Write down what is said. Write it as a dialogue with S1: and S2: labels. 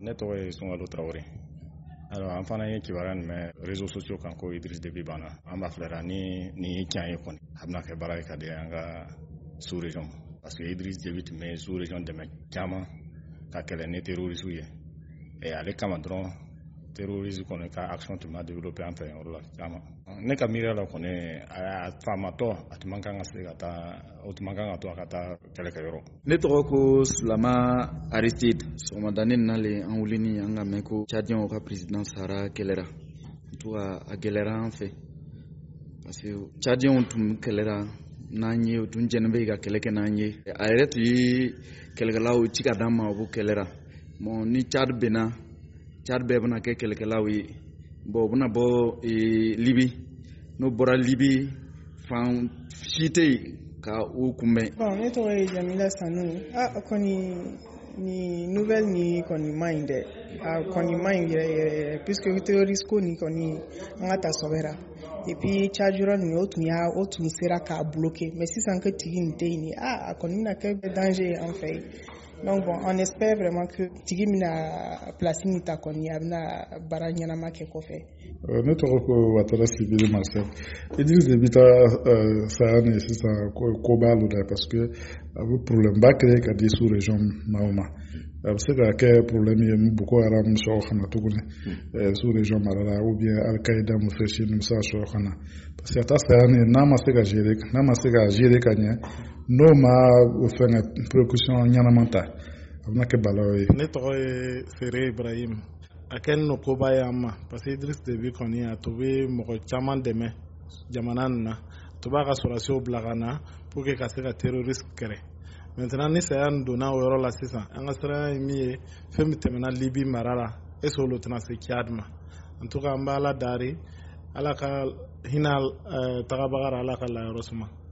S1: Ne tɔgɔ ye Sunkalo Traoré. Alors an fana ye kibaruya nin mɛn réseaux sociaux kan ko Idriss Déby banna. An b'a filɛ ni ye tiɲɛ ye kɔni a bɛna kɛ baara ye ka di an ka sous région parce que Idriss Déby tun bɛ sous région dɛmɛ caman ka kɛlɛ ni terroristes ye. Et ale kama dɔrɔn terrorisme kɔni ka action tun ma développé an fɛ yɔrɔ la caman. Ne ka miiriya la kɔni a faamatɔ a tun man kan ka se ka taa o tun man kan ka to a ka taa kɛlɛkɛyɔrɔ.
S2: Ne tɔgɔ ko Sulama Aristide. Sɔgɔmadanin nalen an wulini an ka mɛn ko Tchadien ka président sara kɛlɛra. En tout cas a gɛlɛra an fɛ parce que Tchadien tun kɛlɛra n'an ye o tun jɛnnen bɛ ka kɛlɛ kɛ n'an ye. A yɛrɛ tun ye kɛlɛkɛlaw ci ka d'an ma o kɛlɛra. Bon ni Tchad bɛnna Tchad bɛɛ bɛna kɛ kɛlɛkɛlaw ye. Bon u bɛna bɔ Libi n'o bɔra Libi fan si tɛ yen ka u kunbɛn.
S3: Bon ne tɔgɔ ye Jamila Sanu. Kɔni ni nouvelle ni kɔni ma ɲi dɛ. Kɔni ma ɲi yɛrɛ puisque terroriste ko ni kɔni an ka taa sɔbɛra. Et puis Tchadjura ni o tun sera k'a bloquer mais sisan que tigi nin tɛ yen a kɔni bɛna kɛ danger an fɛ yen. Donc bon, on espère vraiment que tigi mina place ni ta kɔni a bɛna baara ɲɛnama kɛ kɔfɛ.
S4: Ne tɔgɔ ko Watara Sibiri Marcel. Idriss Déby ta saya ni sisan ko b'a lo dɛ parce que a bɛ problème ba créer ka di sous région maaw ma. A bɛ se ka kɛ problème ye Boko Haram sɔrɔ fana tuguni sous région Mali la ou bien Al-Qaïda mu fɛ si ninnu se ka sɔrɔ fana parce que a ta saya ni n'a ma se ka gérer ka ɲɛ n'o ma fɛngɛ précaution ɲɛnama ta a bɛna kɛ balawu ye.
S5: Ne tɔgɔ ye Fere Ibrahim. A kɛlen no koba ye an ma parce que Idriss Déby kɔni a tun bɛ mɔgɔ caman dɛmɛ jamana nin na a tun b'a ka sɔrɔdasiw bila ka na pour que ka se ka terroriste kɛlɛ. Maintenant ni saya nin donna o yɔrɔ la sisan an ka sira ye min ye fɛn min tɛmɛna Libi mara la est-ce que olu tɛna se Tchad ma en tout cas an bɛ Ala dari Ala ka hinɛ tagabaga la Ala ka layɔrɔ suma.